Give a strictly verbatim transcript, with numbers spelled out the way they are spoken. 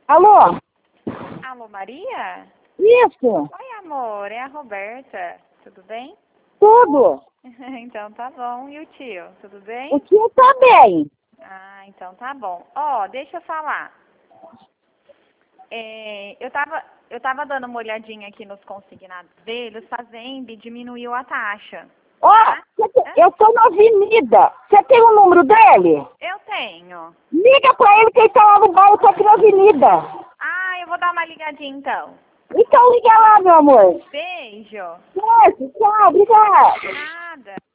Alô? Alô, Maria? Isso? Oi, amor, é a Roberta. Tudo bem? Tudo? Então tá bom. E o tio, tudo bem? O tio tá bem. Ah, então tá bom. Ó, deixa eu falar. É, eu tava, eu tava dando uma olhadinha aqui nos consignados dele, o Sazembe diminuiu a taxa. Ó, Tá? cê te- Hã? eu tô na avenida. Você tem o número dele? Eu tenho. Liga pra ele que ele tá lá no bairro, eu tô aqui na avenida. Ah, eu vou dar uma ligadinha então. Então liga lá, meu amor. Beijo. Certo, tchau, obrigado. Nada.